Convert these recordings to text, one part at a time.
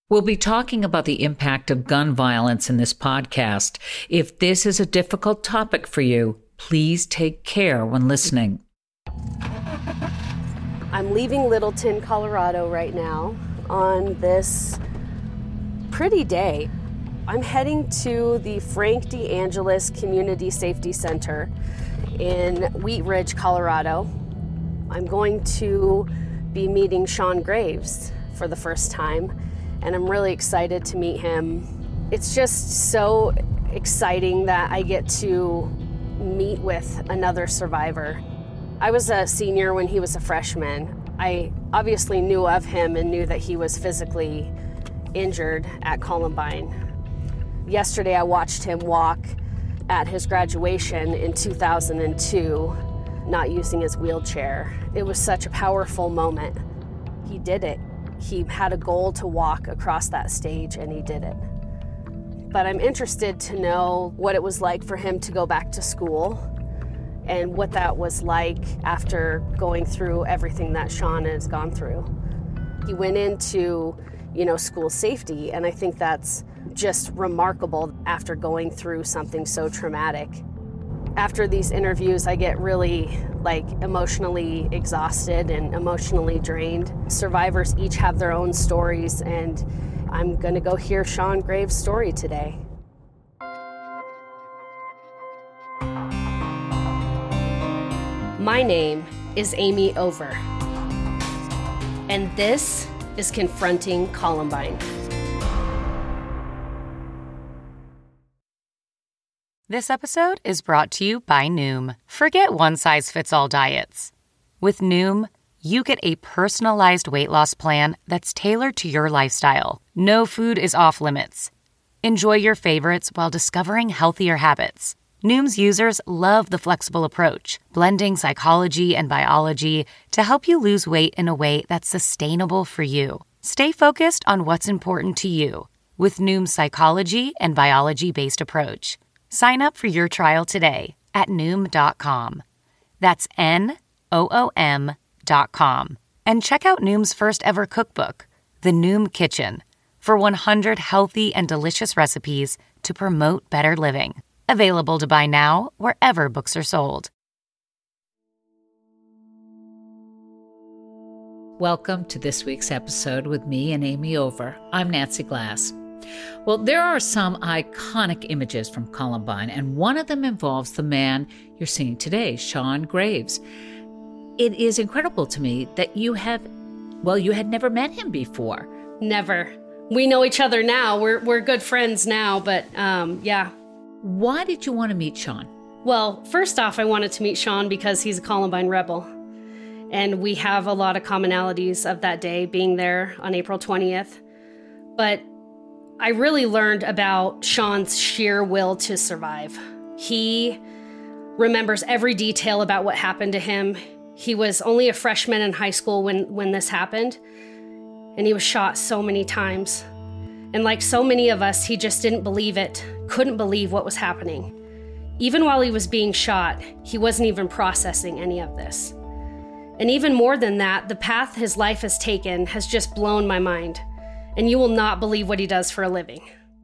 We'll be talking about the impact of gun violence in this podcast. If this is a difficult topic for you, please take care when listening. I'm leaving Littleton, Colorado right now on this pretty day. I'm heading to the Frank DeAngelis Community Safety Center in Wheat Ridge, Colorado. I'm going to be meeting Sean Graves for the first time, and I'm really excited to meet him. It's just so exciting that I get to meet with another survivor. I was a senior when he was a freshman. I obviously knew of him and knew that he was physically injured at Columbine. Yesterday I watched him walk at his graduation in 2002, not using his wheelchair. It was such a powerful moment. He did it. He had a goal to walk across that stage, and he did it. But I'm interested to know what it was like for him to go back to school and what that was like after going through everything that Sean has gone through. He went into, school safety, and I think that's just remarkable after going through something so traumatic. After these interviews, I get really emotionally exhausted and emotionally drained. Survivors each have their own stories, and I'm gonna go hear Sean Graves' story today. My name is Amy Over, and this is Confronting Columbine. This episode is brought to you by Noom. Forget one-size-fits-all diets. With Noom, you get a personalized weight loss plan that's tailored to your lifestyle. No food is off limits. Enjoy your favorites while discovering healthier habits. Noom's users love the flexible approach, blending psychology and biology to help you lose weight in a way that's sustainable for you. Stay focused on what's important to you with Noom's psychology and biology-based approach. Sign up for your trial today at Noom.com. That's Noom.com. And check out Noom's first ever cookbook, The Noom Kitchen, for 100 healthy and delicious recipes to promote better living. Available to buy now wherever books are sold. Welcome to this week's episode with me and Amy Over. I'm Nancy Glass. Well, there are some iconic images from Columbine, and one of them involves the man you're seeing today, Sean Graves. It is incredible to me that you had never met him before. Never. We know each other now. We're good friends now, but yeah. Why did you want to meet Sean? Well, first off, I wanted to meet Sean because he's a Columbine rebel. And we have a lot of commonalities of that day being there on April 20th. But I really learned about Sean's sheer will to survive. He remembers every detail about what happened to him. He was only a freshman in high school when this happened, and he was shot so many times. And like so many of us, he just didn't believe it, couldn't believe what was happening. Even while he was being shot, he wasn't even processing any of this. And even more than that, the path his life has taken has just blown my mind. And you will not believe what he does for a living.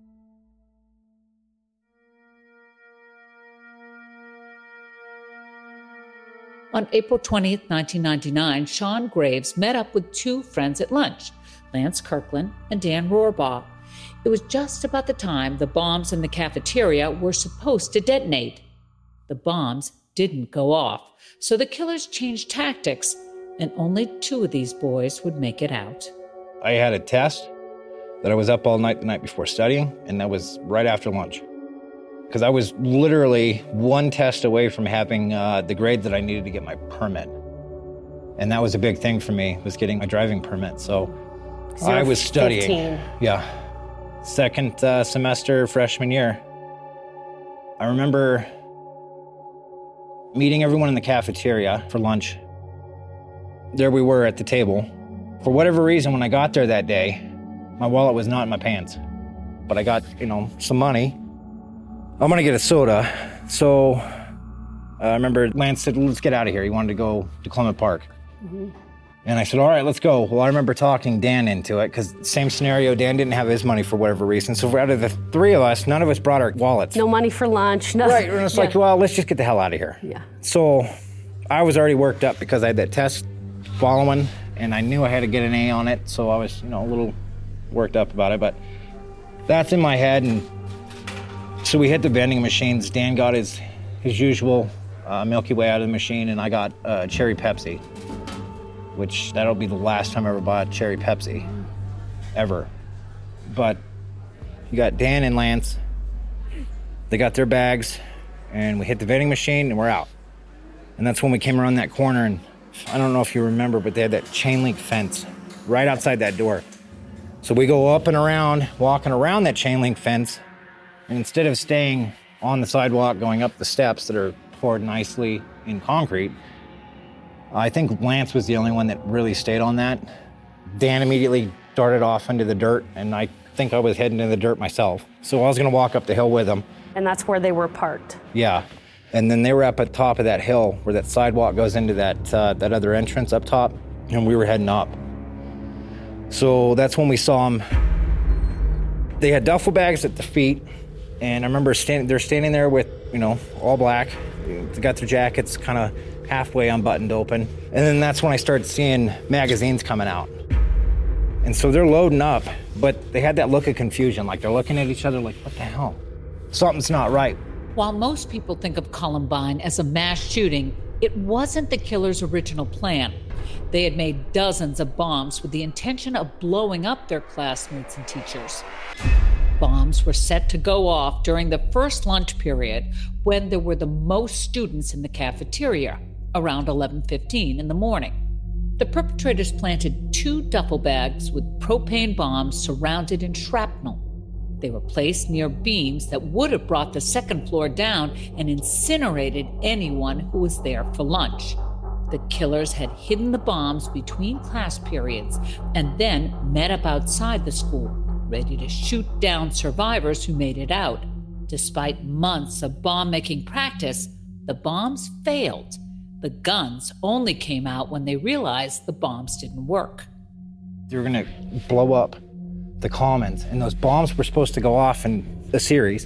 On April 20th, 1999, Sean Graves met up with two friends at lunch, Lance Kirkland and Dan Rohrbaugh. It was just about the time the bombs in the cafeteria were supposed to detonate. The bombs didn't go off, so the killers changed tactics, and only two of these boys would make it out. I had a test that I was up all night the night before studying, and that was right after lunch. Because I was literally one test away from having the grade that I needed to get my permit. And that was a big thing for me, was getting my driving permit. So I was studying. 15. Yeah. Second semester freshman year. I remember meeting everyone in the cafeteria for lunch. There we were at the table. For whatever reason, when I got there that day, my wallet was not in my pants. But I got, some money. I'm gonna get a soda. So I remember Lance said, let's get out of here. He wanted to go to Clement Park. Mm-hmm. And I said, all right, let's go. Well, I remember talking Dan into it because same scenario, Dan didn't have his money for whatever reason. So out of the three of us, none of us brought our wallets. No money for lunch, nothing. Right, and it's like, well, let's just get the hell out of here. Yeah. So I was already worked up because I had that test following, and I knew I had to get an A on it, so I was, a little worked up about it, but that's in my head. And so we hit the vending machines. Dan got his usual Milky Way out of the machine, and I got Cherry Pepsi, which that'll be the last time I ever bought Cherry Pepsi, ever. But you got Dan and Lance. They got their bags, and we hit the vending machine, and we're out. And that's when we came around that corner, and I don't know if you remember, but they had that chain link fence right outside that door. So we go up and around, walking around that chain link fence, and instead of staying on the sidewalk, going up the steps that are poured nicely in concrete, I think Lance was the only one that really stayed on that. Dan immediately darted off into the dirt, and I think I was heading into the dirt myself. So I was gonna walk up the hill with him. And that's where they were parked. Yeah. And then they were up at the top of that hill where that sidewalk goes into that other entrance up top, and we were heading up. So that's when we saw them. They had duffel bags at the feet, and I remember they're standing there with, all black. They got their jackets kind of halfway unbuttoned open. And then that's when I started seeing magazines coming out. And so they're loading up, but they had that look of confusion, like they're looking at each other like, what the hell? Something's not right. While most people think of Columbine as a mass shooting, it wasn't the killer's original plan. They had made dozens of bombs with the intention of blowing up their classmates and teachers. Bombs were set to go off during the first lunch period when there were the most students in the cafeteria, around 11:15 in the morning. The perpetrators planted 2 duffel bags with propane bombs surrounded in shrapnel. They were placed near beams that would have brought the second floor down and incinerated anyone who was there for lunch. The killers had hidden the bombs between class periods and then met up outside the school, ready to shoot down survivors who made it out. Despite months of bomb-making practice, the bombs failed. The guns only came out when they realized the bombs didn't work. They were gonna blow up the commons, and those bombs were supposed to go off in a series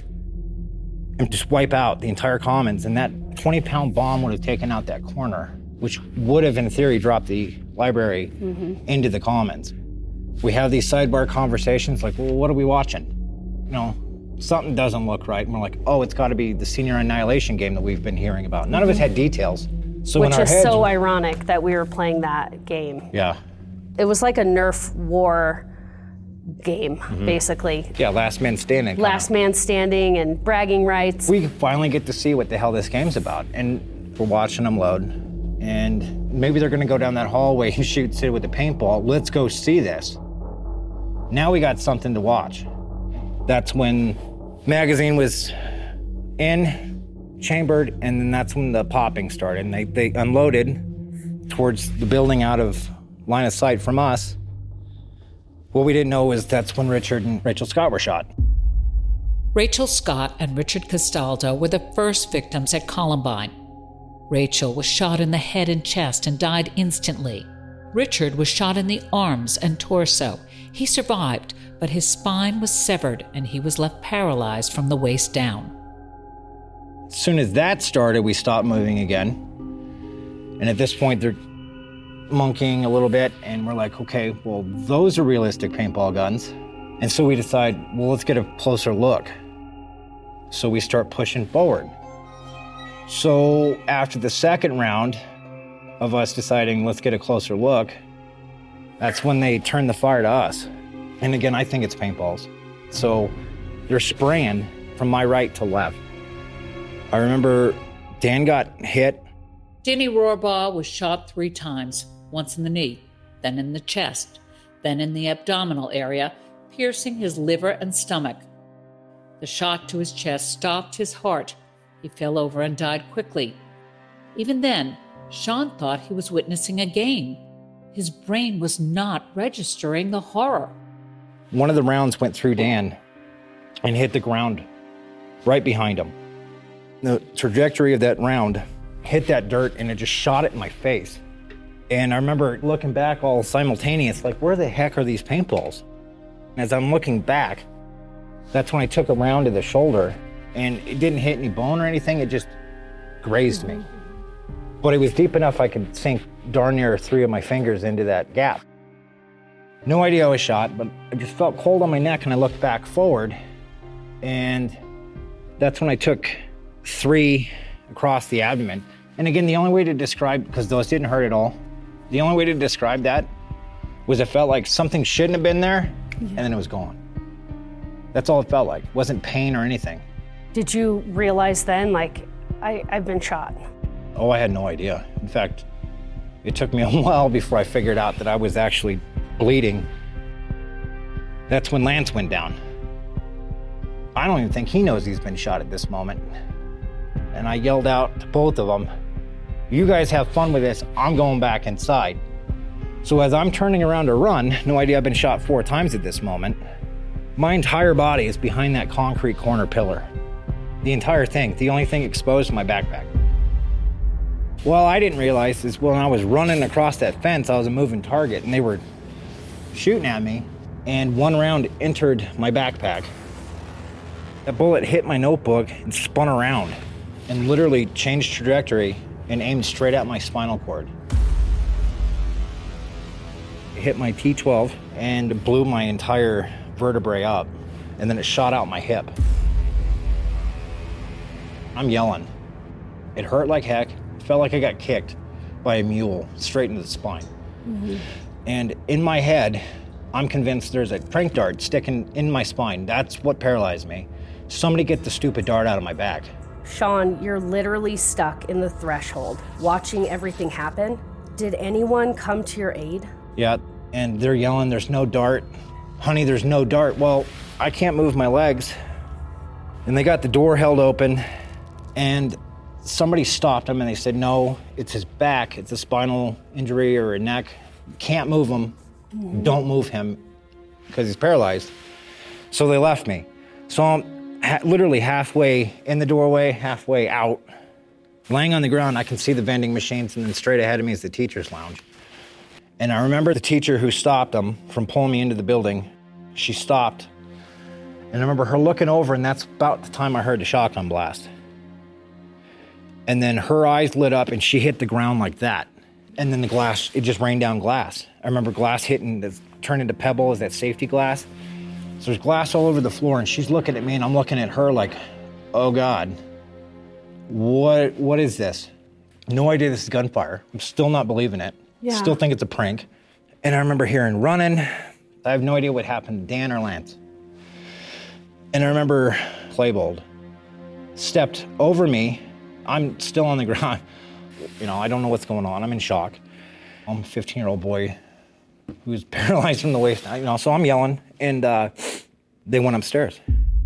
and just wipe out the entire commons, and that 20-pound bomb would have taken out that corner, which would have, in theory, dropped the library into the commons. We have these sidebar conversations like, well, what are we watching? Something doesn't look right. And we're like, oh, it's got to be the Senior Annihilation game that we've been hearing about. None of us had details. So Which is so ironic that we were playing that game. Yeah. It was like a Nerf war game, basically. Yeah, last man standing. Last man standing and bragging rights. We finally get to see what the hell this game's about. And we're watching them load. And maybe they're going to go down that hallway and shoot Sid with a paintball. Let's go see this. Now we got something to watch. That's when magazine was chambered, and then that's when the popping started. And they unloaded towards the building out of line of sight from us. What we didn't know was that's when Richard and Rachel Scott were shot. Rachel Scott and Richard Castaldo were the first victims at Columbine. Rachel was shot in the head and chest and died instantly. Richard was shot in the arms and torso. He survived, but his spine was severed and he was left paralyzed from the waist down. As soon as that started, we stopped moving again. And at this point, they're monkeying a little bit, and we're like, okay, well, those are realistic paintball guns. And so we decide, well, let's get a closer look. So we start pushing forward. So after the second round of us deciding, let's get a closer look, that's when they turn the fire to us. And again, I think it's paintballs. So they're spraying from my right to left. I remember Dan got hit. Danny Rohrbaugh was shot 3 times, once in the knee, then in the chest, then in the abdominal area, piercing his liver and stomach. The shot to his chest stopped his heart. He fell over and died quickly. Even then, Sean thought he was witnessing a game. His brain was not registering the horror. One of the rounds went through Dan and hit the ground right behind him. The trajectory of that round hit that dirt, and it just shot it in my face. And I remember looking back all simultaneous, like, where the heck are these paintballs? And as I'm looking back, that's when I took a round to the shoulder, and it didn't hit any bone or anything, it just grazed me. But it was deep enough I could sink darn near 3 of my fingers into that gap. No idea I was shot, but I just felt cold on my neck, and I looked back forward, and that's when I took 3 across the abdomen. And again, the only way to describe, because those didn't hurt at all, the only way to describe that was it felt like something shouldn't have been there, and then it was gone. That's all it felt like. It wasn't pain or anything. Did you realize then, like, I've been shot? Oh, I had no idea. In fact, it took me a while before I figured out that I was actually bleeding. That's when Lance went down. I don't even think he knows he's been shot at this moment. And I yelled out to both of them, "You guys have fun with this, I'm going back inside." So as I'm turning around to run, no idea I've been shot 4 times at this moment, my entire body is behind that concrete corner pillar. The entire thing, the only thing exposed to my backpack. Well, I didn't realize is when I was running across that fence, I was a moving target, and they were shooting at me, and 1 round entered my backpack. That bullet hit my notebook and spun around and literally changed trajectory and aimed straight at my spinal cord. It hit my T12 and blew my entire vertebrae up, and then it shot out my hip. I'm yelling. It hurt like heck. It felt like I got kicked by a mule straight into the spine. And in my head, I'm convinced there's a tranq dart sticking in my spine. That's what paralyzed me. Somebody get the stupid dart out of my back. Sean, you're literally stuck in the threshold, watching everything happen. Did anyone come to your aid? Yeah, and they're yelling, "There's no dart. Honey, there's no dart." Well, I can't move my legs. And they got the door held open, and somebody stopped them and they said, "No, it's his back. It's a spinal injury or a neck. Can't move him. Don't move him because he's paralyzed." So they left me. So I'm literally halfway in the doorway, halfway out. Laying on the ground, I can see the vending machines, and then straight ahead of me is the teacher's lounge. And I remember the teacher who stopped them from pulling me into the building. She stopped. And I remember her looking over, and that's about the time I heard the shotgun blast. And then her eyes lit up, and she hit the ground like that. And then the glass, it just rained down glass. I remember glass hitting, turned into pebble as that safety glass. So there's glass all over the floor, and she's looking at me, and I'm looking at her like, oh God, what is this? No idea this is gunfire. I'm still not believing it. Yeah. Still think it's a prank. And I remember hearing running. I have no idea what happened to Dan or Lance. And I remember Claybold stepped over me. I'm still on the ground. You know, I don't know what's going on. I'm in shock. I'm a 15-year-old boy who's paralyzed from the waist down, you know, so I'm yelling, and they went upstairs.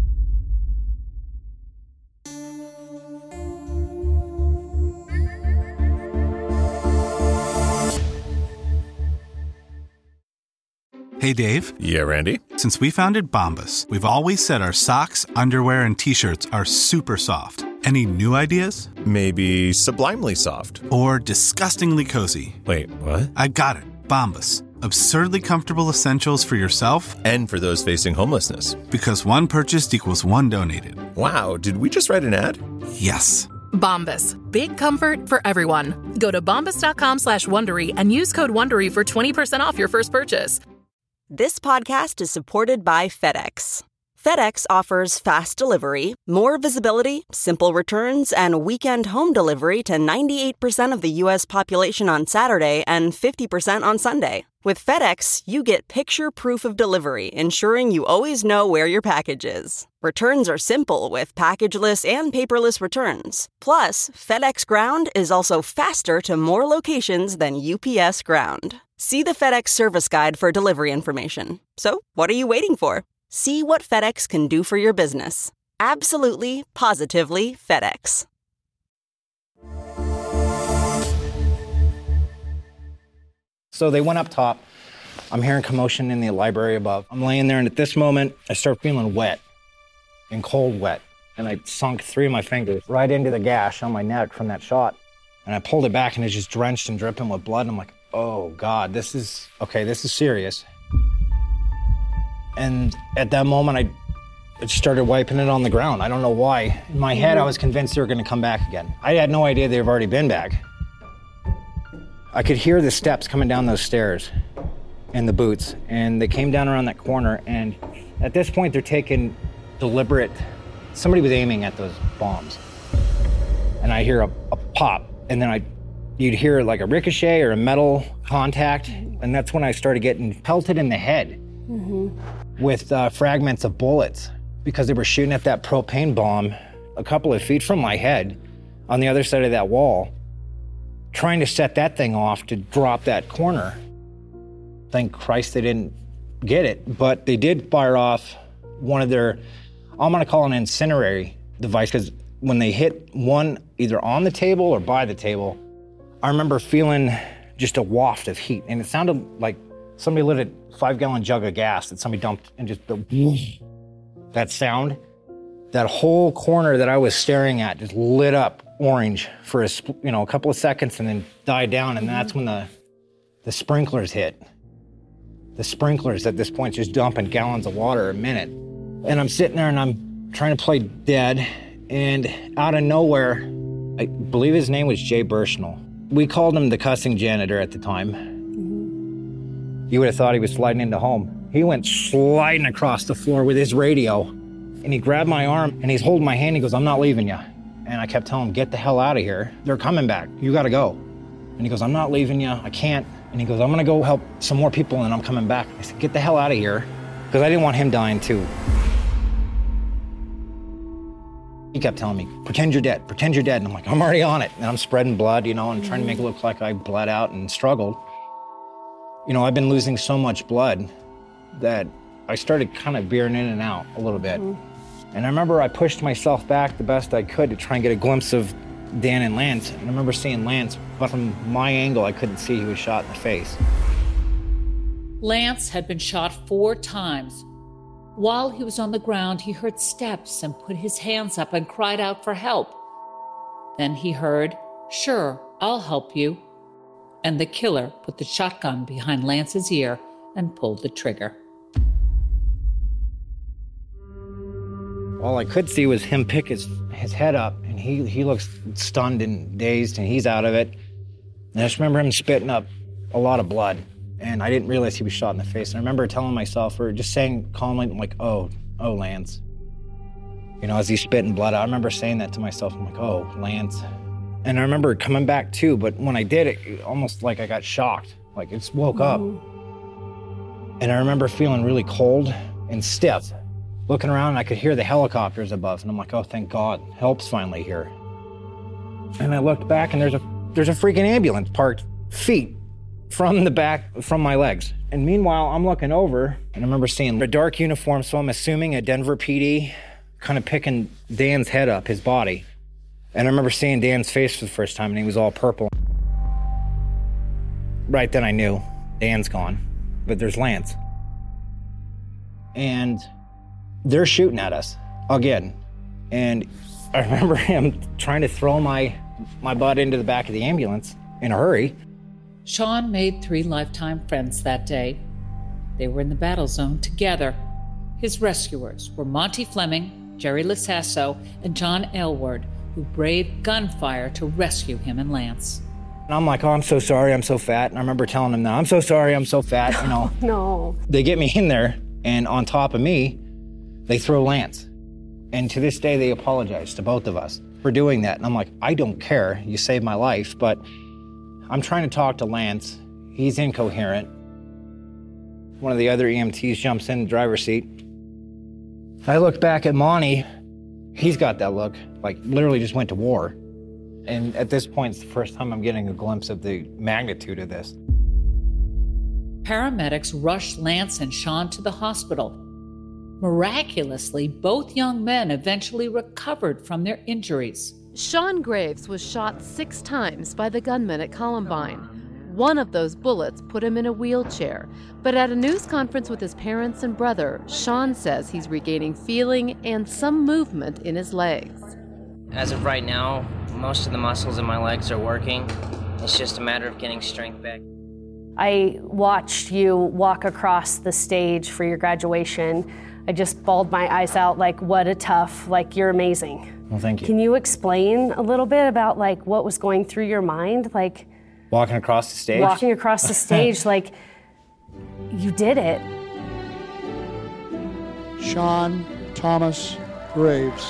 Hey, Dave. Yeah, Randy? Since we founded Bombas, we've always said our socks, underwear, and T-shirts are super soft. Any new ideas? Maybe sublimely soft. Or disgustingly cozy. Wait, what? I got it. Bombas. Absurdly comfortable essentials for yourself And for those facing homelessness. because one purchased equals one donated. Wow, did we just write an ad? Yes. Bombas. Big comfort for everyone. Go to bombas.com/Wondery and use code WONDERY for 20% off your first purchase. This podcast is supported by FedEx. FedEx offers fast delivery, more visibility, simple returns, and weekend home delivery to 98% of the U.S. population on Saturday and 50% on Sunday. With FedEx, you get picture proof of delivery, ensuring you always know where your package is. Returns are simple with packageless and paperless returns. Plus, FedEx Ground is also faster to more locations than UPS Ground. See the FedEx service guide for delivery information. So, what are you waiting for? See what FedEx can do for your business. Absolutely, positively FedEx. So they went up top. I'm hearing commotion in the library above. I'm laying there, and at this moment, I start feeling wet and cold wet. And I sunk 3 of my fingers right into the gash on my neck from that shot. And I pulled it back, and it's just drenched and dripping with blood. I'm like, oh God, this is serious. And at that moment, I started wiping it on the ground. I don't know why. In my head, I was convinced they were gonna come back again. I had no idea they've already been back. I could hear the steps coming down those stairs and the boots, and they came down around that corner, and at this point, they're taking deliberate, somebody was aiming at those bombs. And I hear a pop, and then you'd hear like a ricochet or a metal contact, and that's when I started getting pelted in the head with fragments of bullets, because they were shooting at that propane bomb a couple of feet from my head on the other side of that wall, trying to set that thing off to drop that corner. Thank Christ they didn't get it, but they did fire off one of their, I'm gonna call it an incendiary device, because when they hit one either on the table or by the table, I remember feeling just a waft of heat, and it sounded like somebody lit a 5-gallon jug of gas that somebody dumped, and just the whoosh, that sound, that whole corner that I was staring at just lit up orange for a couple of seconds and then died down, and that's when the sprinklers hit. The sprinklers at this point just dumping gallons of water a minute. And I'm sitting there and I'm trying to play dead, and out of nowhere, I believe his name was Jay Burchnell. We called him the cussing janitor at the time. You would have thought he was sliding into home. He went sliding across the floor with his radio, and he grabbed my arm and he's holding my hand. He goes, "I'm not leaving you." And I kept telling him, "Get the hell out of here. They're coming back. You gotta go." And he goes, "I'm not leaving you. I can't." And he goes, "I'm gonna go help some more people and I'm coming back." I said, "Get the hell out of here," because I didn't want him dying too. He kept telling me, "Pretend you're dead, pretend you're dead." And I'm like, "I'm already on it." And I'm spreading blood, and trying to make it look like I bled out and struggled. I've been losing so much blood that I started kind of veering in and out a little bit. And I remember I pushed myself back the best I could to try and get a glimpse of Dan and Lance. And I remember seeing Lance, but from my angle, I couldn't see he was shot in the face. Lance had been shot 4 times. While he was on the ground, he heard steps and put his hands up and cried out for help. Then he heard, "Sure, I'll help you." And the killer put the shotgun behind Lance's ear and pulled the trigger. All I could see was him pick his head up, and he looks stunned and dazed, and he's out of it. And I just remember him spitting up a lot of blood, and I didn't realize he was shot in the face. And I remember telling myself, or just saying calmly, like, oh, Lance. As he's spitting blood out, I remember saying that to myself. I'm like, "Oh, Lance." And I remember coming back too, but when I did it almost like I got shocked, like it woke up. And I remember feeling really cold and stiff. Looking around, and I could hear the helicopters above, and I'm like, "Oh, thank God, help's finally here." And I looked back, and there's a freaking ambulance parked feet from the back, from my legs. And meanwhile, I'm looking over, and I remember seeing a dark uniform, so I'm assuming a Denver PD, kind of picking Dan's head up, his body. And I remember seeing Dan's face for the first time, and he was all purple. Right then I knew Dan's gone, but there's Lance. And they're shooting at us again. And I remember him trying to throw my butt into the back of the ambulance in a hurry. Sean made 3 lifetime friends that day. They were in the battle zone together. His rescuers were Monty Fleming, Jerry Lasasso, and John Aylward, who braved gunfire to rescue him and Lance. And I'm like, "Oh, I'm so sorry, I'm so fat." And I remember telling him that, "I'm so sorry, I'm so fat," No. They get me in there, and on top of me, they throw Lance. And to this day, they apologize to both of us for doing that. And I'm like, "I don't care, you saved my life," but I'm trying to talk to Lance. He's incoherent. One of the other EMTs jumps in the driver's seat. I look back at Monty. He's got that look, like literally just went to war. And at this point, it's the first time I'm getting a glimpse of the magnitude of this. Paramedics rushed Lance and Sean to the hospital. Miraculously, both young men eventually recovered from their injuries. Sean Graves was shot 6 times by the gunman at Columbine. One of those bullets put him in a wheelchair, but at a news conference with his parents and brother, Sean says he's regaining feeling and some movement in his legs. As of right now, most of the muscles in my legs are working. It's just a matter of getting strength back. I watched you walk across the stage for your graduation. I just bawled my eyes out, like, what a tough, like, you're amazing. Well, thank you. Can you explain a little bit about, like, what was going through your mind? Like, walking across the stage? Walking across the stage, like, you did it. Sean Thomas Graves.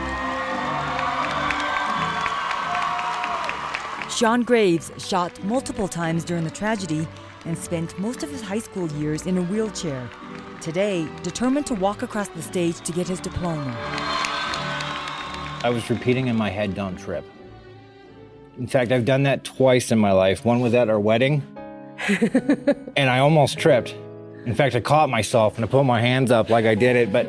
Sean Graves shot multiple times during the tragedy and spent most of his high school years in a wheelchair. Today, determined to walk across the stage to get his diploma. I was repeating in my head, don't trip. In fact, I've done that twice in my life. One was at our wedding, and I almost tripped. In fact, I caught myself and I put my hands up like I did it, but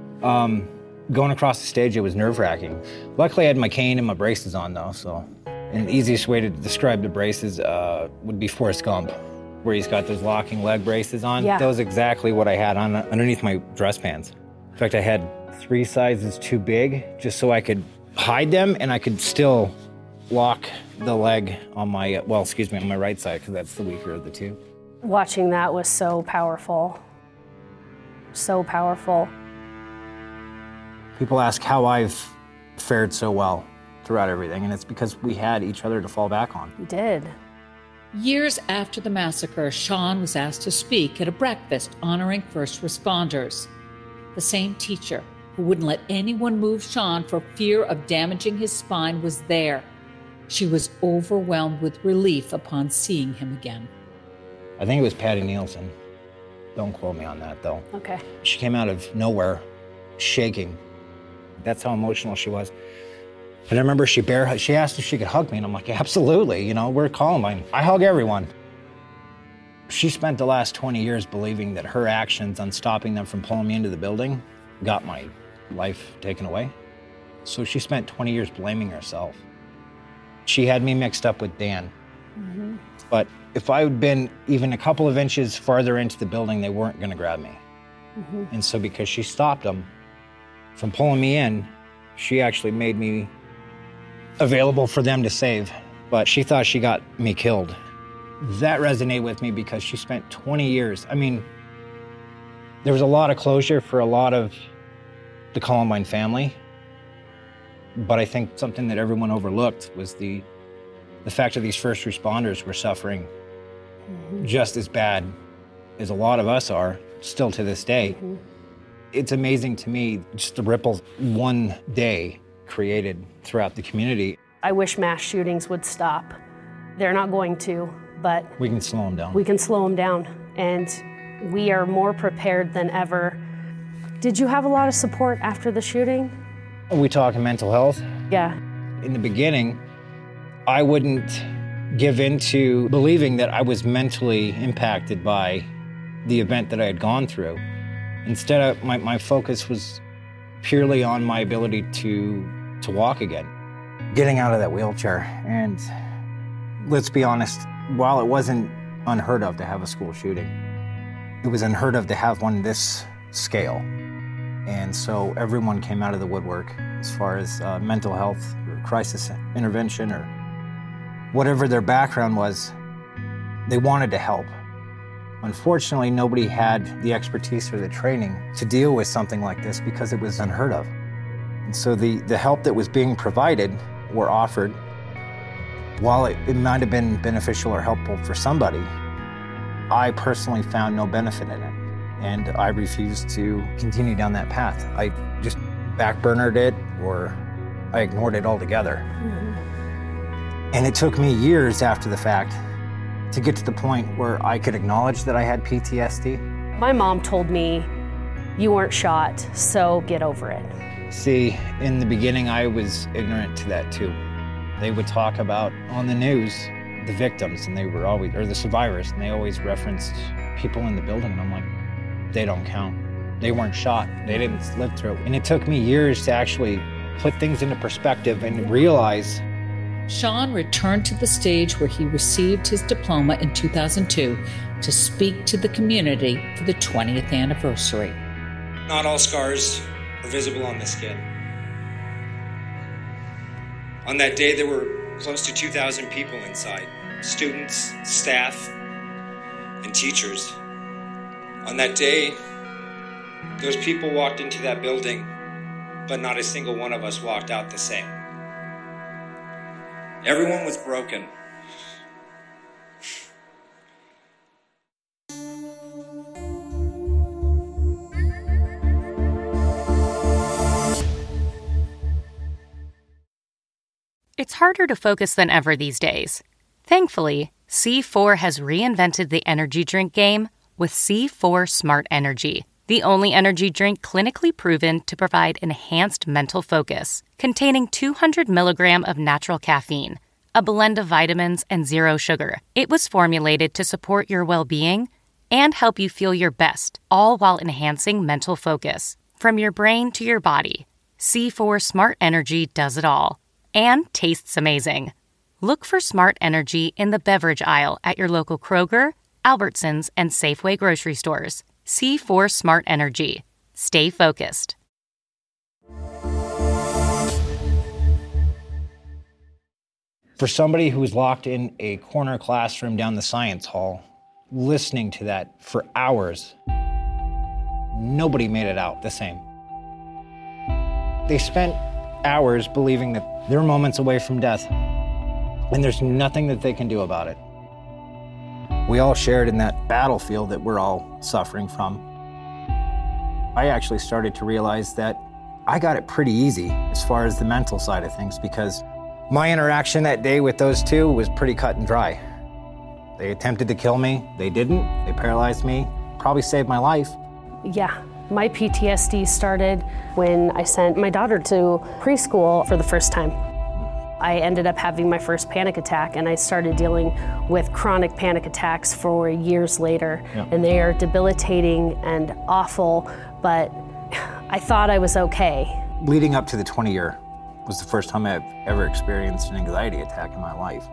going across the stage, it was nerve-wracking. Luckily, I had my cane and my braces on, though, so. And the easiest way to describe the braces would be Forrest Gump, where he's got those locking leg braces on. Yeah. That was exactly what I had on underneath my dress pants. In fact, I had 3 sizes too big, just so I could hide them, and I could still lock the leg on my, on my right side, because that's the weaker of the two. Watching that was so powerful. So powerful. People ask how I've fared so well throughout everything, and it's because we had each other to fall back on. You did. Years after the massacre, Sean was asked to speak at a breakfast honoring first responders. The same teacher who wouldn't let anyone move Sean for fear of damaging his spine was there. She was overwhelmed with relief upon seeing him again. I think it was Patty Nielsen. Don't quote me on that, though. Okay. She came out of nowhere, shaking. That's how emotional she was. And I remember she asked if she could hug me, and I'm like, absolutely, you know, we're Columbine. I hug everyone. She spent the last 20 years believing that her actions on stopping them from pulling me into the building got my life taken away. So she spent 20 years blaming herself. She had me mixed up with Dan. Mm-hmm. But if I had been even a couple of inches farther into the building, they weren't going to grab me. Mm-hmm. And so because she stopped them from pulling me in, she actually made me available for them to save. But she thought she got me killed. That resonated with me because she spent 20 years. I mean, there was a lot of closure for a lot of the Columbine family. But I think something that everyone overlooked was the fact that these first responders were suffering just as bad as a lot of us are, still to this day. Mm-hmm. It's amazing to me just the ripples one day created throughout the community. I wish mass shootings would stop. They're not going to, but we can slow them down. We can slow them down, and we are more prepared than ever. Did you have a lot of support after the shooting? Are we talking mental health? Yeah. In the beginning, I wouldn't give in to believing that I was mentally impacted by the event that I had gone through. Instead, my focus was purely on my ability to walk again. Getting out of that wheelchair. And let's be honest, while it wasn't unheard of to have a school shooting, it was unheard of to have one this scale. And so everyone came out of the woodwork as far as mental health or crisis intervention or whatever their background was. They wanted to help. Unfortunately, nobody had the expertise or the training to deal with something like this because it was unheard of. And so the help that was being provided or offered, while it might have been beneficial or helpful for somebody, I personally found no benefit in it. And I refused to continue down that path. I just backburnered it or I ignored it altogether. Mm-hmm. And it took me years after the fact to get to the point where I could acknowledge that I had PTSD. My mom told me, you weren't shot, so get over it. See, in the beginning, I was ignorant to that too. They would talk about on the news the victims, and they were always, or the survivors, and they always referenced people in the building, and I'm like, they don't count. They weren't shot. They didn't live through it. And it took me years to actually put things into perspective and realize. Sean returned to the stage where he received his diploma in 2002 to speak to the community for the 20th anniversary. Not all scars are visible on the skin. On that day, there were close to 2,000 people inside. Students, staff, and teachers. On that day, those people walked into that building, but not a single one of us walked out the same. Everyone was broken. It's harder to focus than ever these days. Thankfully, C4 has reinvented the energy drink game with C4 Smart Energy, the only energy drink clinically proven to provide enhanced mental focus, containing 200 milligrams of natural caffeine, a blend of vitamins, and zero sugar. It was formulated to support your well-being and help you feel your best, all while enhancing mental focus. From your brain to your body, C4 Smart Energy does it all. And tastes amazing. Look for Smart Energy in the beverage aisle at your local Kroger, Albertsons, and Safeway grocery stores. C4 Smart Energy. Stay focused. For somebody who was locked in a corner classroom down the science hall, listening to that for hours, nobody made it out the same. They spent hours believing that they're moments away from death, and there's nothing that they can do about it. We all shared in that battlefield that we're all suffering from. I actually started to realize that I got it pretty easy as far as the mental side of things, because my interaction that day with those two was pretty cut and dry. They attempted to kill me. They didn't. They paralyzed me. Probably saved my life. Yeah. My PTSD started when I sent my daughter to preschool for the first time. I ended up having my first panic attack, and I started dealing with chronic panic attacks for years later. Yep. And they are debilitating and awful, but I thought I was okay. Leading up to the 20-year was the first time I've ever experienced an anxiety attack in my life.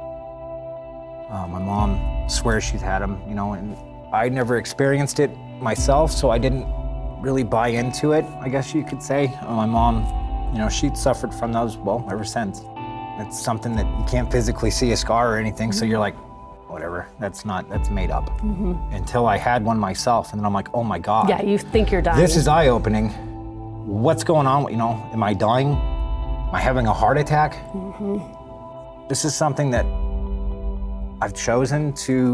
My mom swears she's had them, and I never experienced it myself, so I didn't really buy into it, I guess you could say. My mom, she'd suffered from those, ever since. It's something that you can't physically see a scar or anything, so you're like, whatever, that's made up. Mm-hmm. Until I had one myself, and then I'm like, oh my God. Yeah, you think you're dying. This is eye-opening. What's going on, am I dying? Am I having a heart attack? Mm-hmm. This is something that I've chosen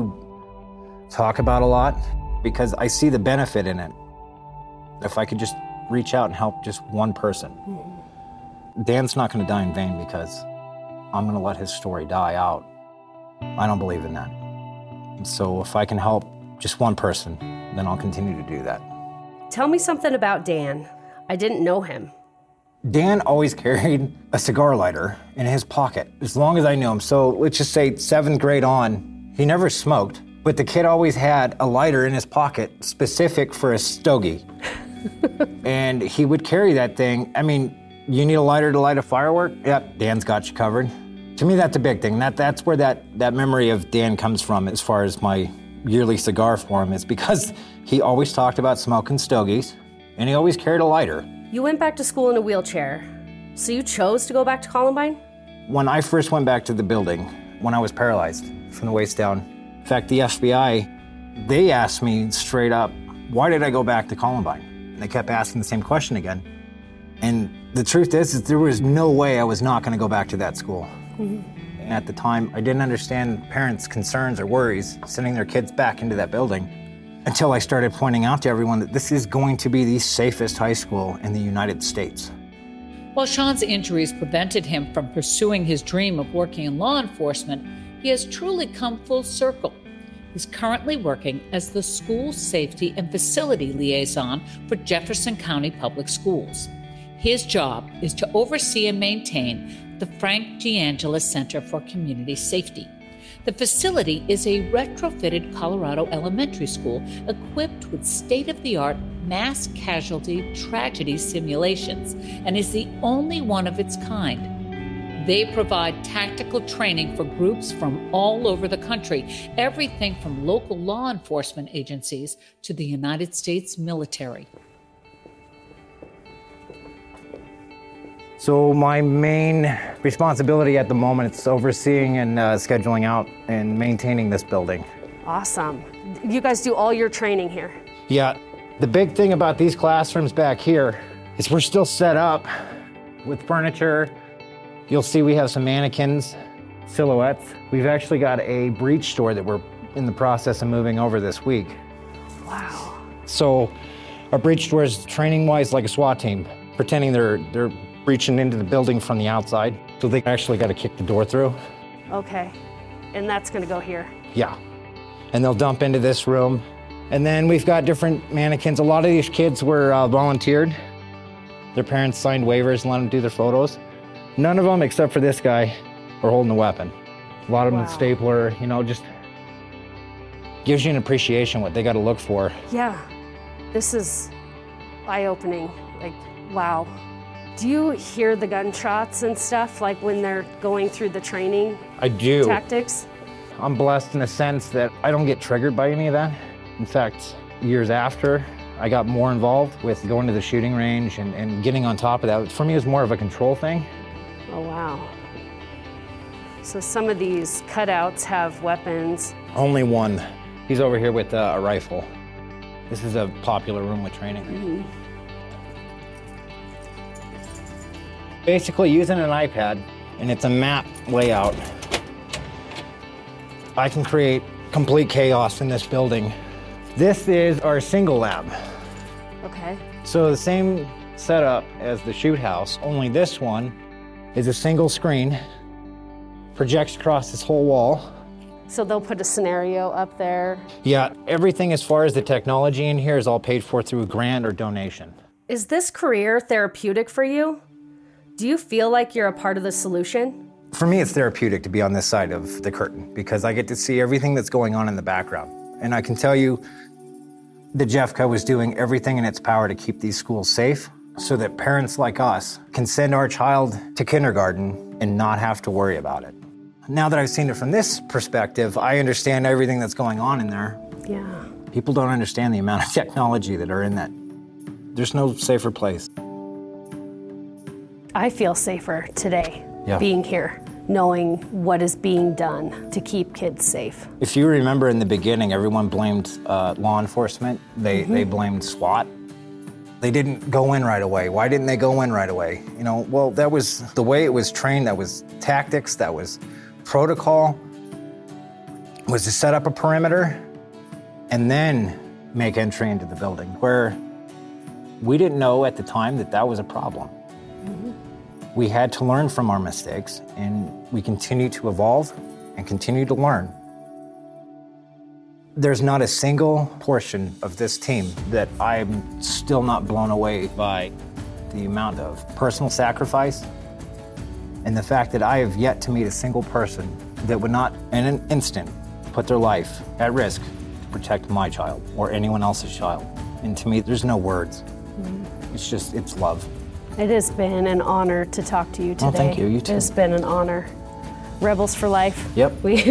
to talk about a lot because I see the benefit in it. If I could just reach out and help just one person. Mm-hmm. Dan's not going to die in vain because I'm going to let his story die out. I don't believe in that. And so if I can help just one person, then I'll continue to do that. Tell me something about Dan. I didn't know him. Dan always carried a cigar lighter in his pocket, as long as I knew him. So let's just say 7th grade on, he never smoked, but the kid always had a lighter in his pocket specific for a stogie. And he would carry that thing. I mean, you need a lighter to light a firework? Yep, Dan's got you covered. To me, that's a big thing. That's where that memory of Dan comes from as far as my yearly cigar for him, is because he always talked about smoking stogies, and he always carried a lighter. You went back to school in a wheelchair, so you chose to go back to Columbine? When I first went back to the building, when I was paralyzed from the waist down, in fact, the FBI, they asked me straight up, why did I go back to Columbine? And they kept asking the same question again. And the truth is there was no way I was not going to go back to that school. Mm-hmm. And at the time, I didn't understand parents' concerns or worries sending their kids back into that building until I started pointing out to everyone that this is going to be the safest high school in the United States. While Sean's injuries prevented him from pursuing his dream of working in law enforcement, he has truly come full circle. He's currently working as the School Safety and Facility Liaison for Jefferson County Public Schools. His job is to oversee and maintain the Frank D'Angelis Center for Community Safety. The facility is a retrofitted Colorado elementary school equipped with state-of-the-art mass casualty tragedy simulations and is the only one of its kind. They provide tactical training for groups from all over the country, everything from local law enforcement agencies to the United States military. So my main responsibility at the moment is overseeing and scheduling out and maintaining this building. Awesome. You guys do all your training here? Yeah. The big thing about these classrooms back here is we're still set up with furniture. You'll see we have some mannequins, silhouettes. We've actually got a breech store that we're in the process of moving over this week. Wow. So our breech store is training-wise like a SWAT team, pretending they're breaching into the building from the outside. So they actually got to kick the door through. Okay. And that's going to go here? Yeah. And they'll dump into this room. And then we've got different mannequins. A lot of these kids were volunteered. Their parents signed waivers and let them do their photos. None of them, except for this guy, are holding a weapon. A lot of them with stapler, just gives you an appreciation what they got to look for. Yeah, this is eye-opening. Like, wow. Do you hear the gunshots and stuff, like when they're going through the training I do. Tactics? I'm blessed in a sense that I don't get triggered by any of that. In fact, years after, I got more involved with going to the shooting range and getting on top of that. For me, it was more of a control thing. Oh, wow. So some of these cutouts have weapons. Only one. He's over here with a rifle. This is a popular room with training. Mm-hmm. Basically, using an iPad, and it's a map layout, I can create complete chaos in this building. This is our single lab. Okay. So the same setup as the shoot house, only this one is a single screen, projects across this whole wall. So they'll put a scenario up there? Yeah, everything as far as the technology in here is all paid for through a grant or donation. Is this career therapeutic for you? Do you feel like you're a part of the solution? For me, it's therapeutic to be on this side of the curtain because I get to see everything that's going on in the background. And I can tell you that Jeffco was doing everything in its power to keep these schools safe so that parents like us can send our child to kindergarten and not have to worry about it. Now that I've seen it from this perspective, I understand everything that's going on in there. Yeah. People don't understand the amount of technology that are in that. There's no safer place. I feel safer today being here, knowing what is being done to keep kids safe. If you remember in the beginning, everyone blamed law enforcement. They blamed SWAT. They didn't go in right away. Why didn't they go in right away? Well, that was the way it was trained. That was tactics. That was protocol. Was to set up a perimeter and then make entry into the building, where we didn't know at the time that that was a problem. We had to learn from our mistakes, and we continue to evolve and continue to learn. There's not a single portion of this team that I'm still not blown away by the amount of personal sacrifice and the fact that I have yet to meet a single person that would not, in an instant, put their life at risk to protect my child or anyone else's child. And to me, there's no words. It's love. It has been an honor to talk to you today. Oh, thank you. You too. It's been an honor. Rebels for life. Yep.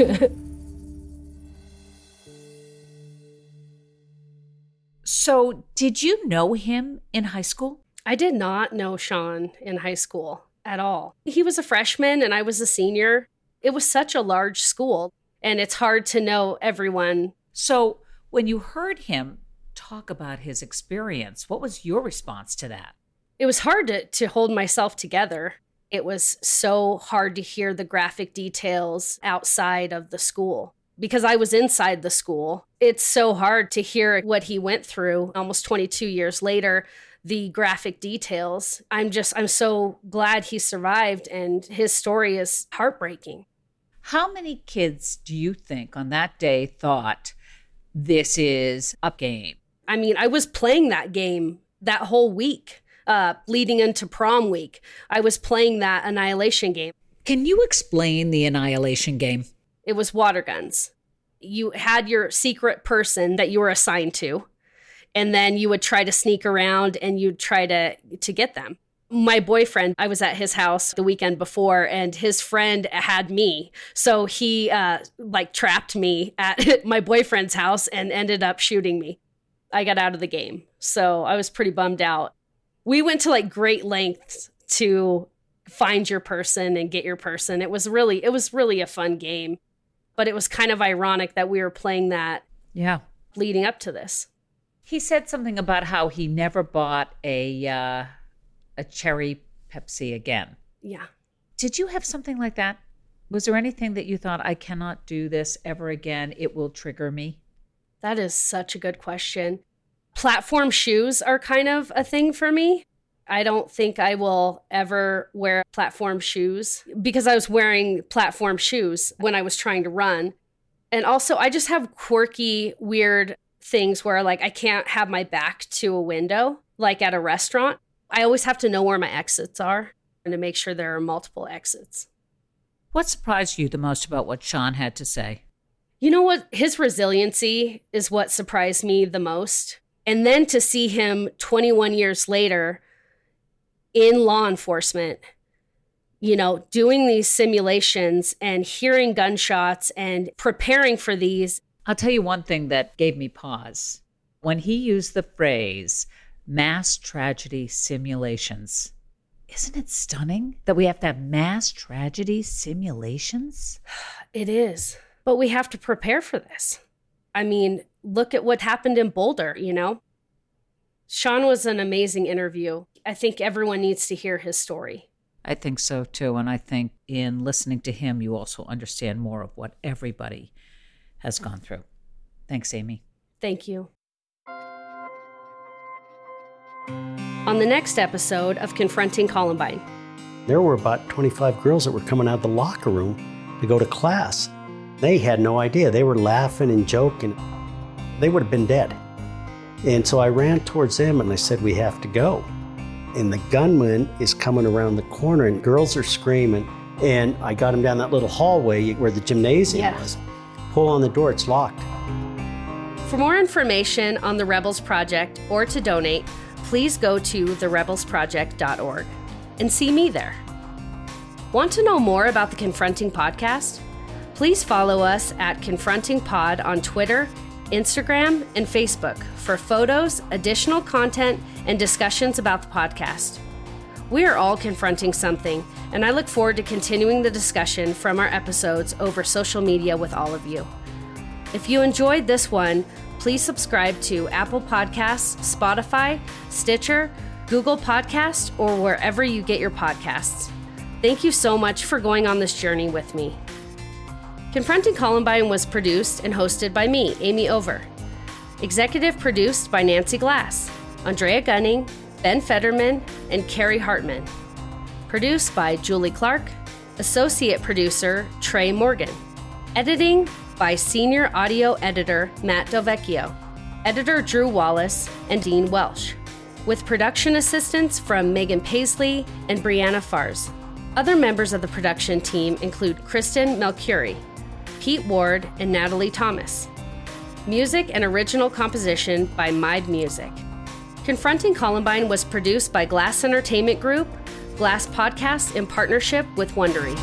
So, did you know him in high school? I did not know Sean in high school at all. He was a freshman and I was a senior. It was such a large school, and it's hard to know everyone. So, when you heard him talk about his experience, what was your response to that? It was hard to hold myself together. It was so hard to hear the graphic details outside of the school because I was inside the school. It's so hard to hear what he went through almost 22 years later, the graphic details. I'm so glad he survived, and his story is heartbreaking. How many kids do you think on that day thought this is a game? I mean, I was playing that game that whole week. Leading into prom week, I was playing that Annihilation game. Can you explain the Annihilation game? It was water guns. You had your secret person that you were assigned to, and then you would try to sneak around and you'd try to get them. My boyfriend, I was at his house the weekend before, and his friend had me. So he trapped me at my boyfriend's house and ended up shooting me. I got out of the game. So I was pretty bummed out. We went to great lengths to find your person and get your person. It was really a fun game. But it was kind of ironic that we were playing that leading up to this. He said something about how he never bought a cherry Pepsi again. Yeah. Did you have something like that? Was there anything that you thought, I cannot do this ever again, it will trigger me? That is such a good question. Platform shoes are kind of a thing for me. I don't think I will ever wear platform shoes because I was wearing platform shoes when I was trying to run. And also, I just have quirky, weird things where like I can't have my back to a window, like at a restaurant. I always have to know where my exits are and to make sure there are multiple exits. What surprised you the most about what Sean had to say? You know what? His resiliency is what surprised me the most. And then to see him 21 years later in law enforcement, you know, doing these simulations and hearing gunshots and preparing for these. I'll tell you one thing that gave me pause. When he used the phrase mass tragedy simulations, isn't it stunning that we have to have mass tragedy simulations? It is. But we have to prepare for this. I mean, look at what happened in Boulder, you know? Sean was an amazing interview. I think everyone needs to hear his story. I think so, too. And I think in listening to him, you also understand more of what everybody has gone through. Thanks, Amy. Thank you. On the next episode of Confronting Columbine. There were about 25 girls that were coming out of the locker room to go to class. They had no idea. They were laughing and joking. They would have been dead. And so I ran towards them and I said, we have to go. And the gunman is coming around the corner and girls are screaming. And I got him down that little hallway where the gymnasium was. Pull on the door, it's locked. For more information on the Rebels Project or to donate, please go to therebelsproject.org and see me there. Want to know more about the Confronting Podcast? Please follow us at Confronting Pod on Twitter, Instagram, and Facebook for photos, additional content, and discussions about the podcast. We are all confronting something, and I look forward to continuing the discussion from our episodes over social media with all of you. If you enjoyed this one, please subscribe to Apple Podcasts, Spotify, Stitcher, Google Podcasts, or wherever you get your podcasts. Thank you so much for going on this journey with me. Confronting Columbine was produced and hosted by me, Amy Over. Executive produced by Nancy Glass, Andrea Gunning, Ben Fetterman, and Carrie Hartman. Produced by Julie Clark. Associate producer Trey Morgan. Editing by Senior Audio Editor Matt Delvecchio. Editor Drew Wallace and Dean Welsh. With production assistance from Megan Paisley and Brianna Fars. Other members of the production team include Kristen Melchiori, Pete Ward, and Natalie Thomas. Music and original composition by Mibe Music. Confronting Columbine was produced by Glass Entertainment Group, Glass Podcast in partnership with Wondery.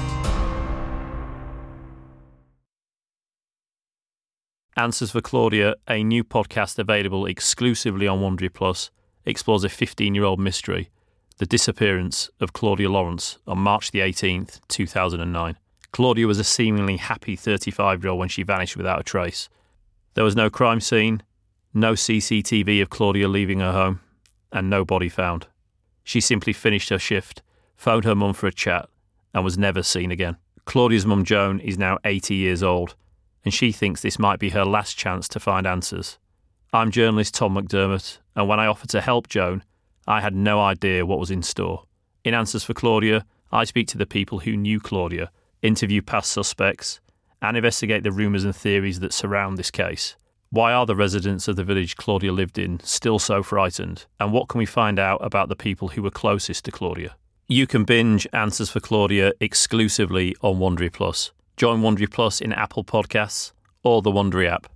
Answers for Claudia, a new podcast available exclusively on Wondery Plus, explores a 15-year-old mystery, the disappearance of Claudia Lawrence on March the 18th, 2009. Claudia was a seemingly happy 35-year-old when she vanished without a trace. There was no crime scene, no CCTV of Claudia leaving her home, and no body found. She simply finished her shift, phoned her mum for a chat, and was never seen again. Claudia's mum Joan is now 80 years old, and she thinks this might be her last chance to find answers. I'm journalist Tom McDermott, and when I offered to help Joan, I had no idea what was in store. In Answers for Claudia, I speak to the people who knew Claudia, interview past suspects, and investigate the rumours and theories that surround this case. Why are the residents of the village Claudia lived in still so frightened? And what can we find out about the people who were closest to Claudia? You can binge Answers for Claudia exclusively on Wondery Plus. Join Wondery Plus in Apple Podcasts or the Wondery app.